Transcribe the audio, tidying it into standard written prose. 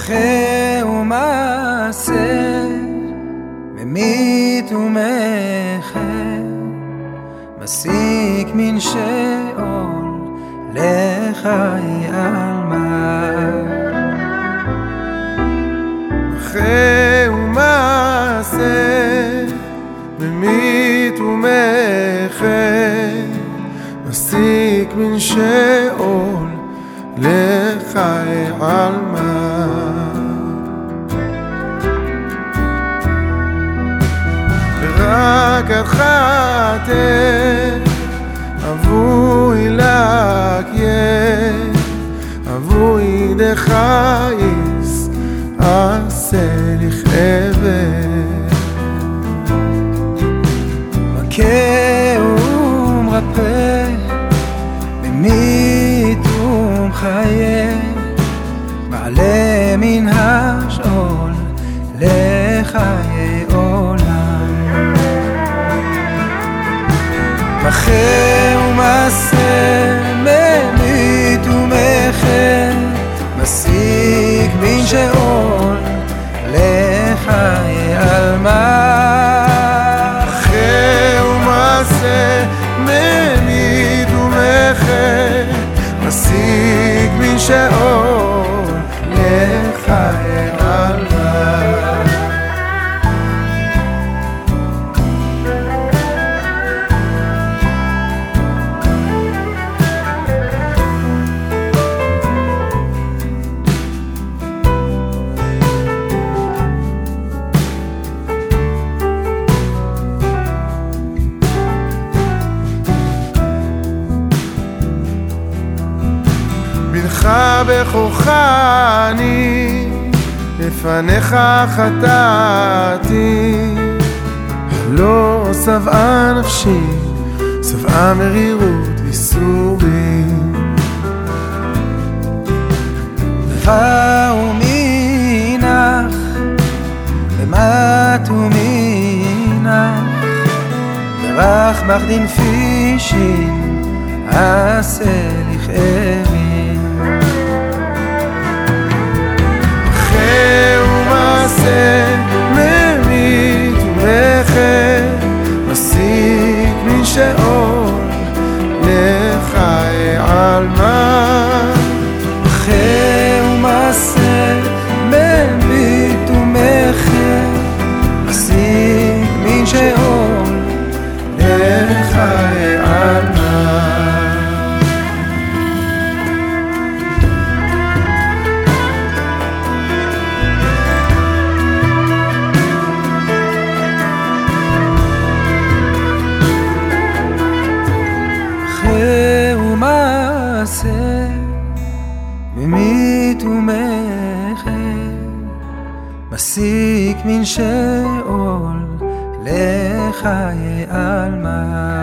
חי ומעשה, ממית ומחר, מסיק מן שאול לחיי עלמא. חי ומעשה, ממית ומחר, מסיק מן שאול לחיי עלמא. ורק את חטא אבוי לך יד, אבוי דחייס עשה לך עבד. מכה ומרפא, ממית ומחיה, מעלה מן השאול לחיי עולם. מכה ומעשה, ממית ומחר, מסיק מן שאול לחיי עלמא. מכה ומעשה, ממית ומחר, מסיק מן שאול לחיי עלמא. בנך בכורך אני, לפניך חטאתי. לא שבעה נפשי, שבעה מרירות ויסורים. דבר ומינך, ומת ומינך, דרך מחדין פישין, עשה לך אבין. חי ומעשה, ממית ומחר, מסיק מן שאול לחיי עלמא. חי ומעשה, ממית ומחר, מסיק מן שאול לחיי עלמא. ממית ומחר, מסיק מן שאול לחיי עלמא.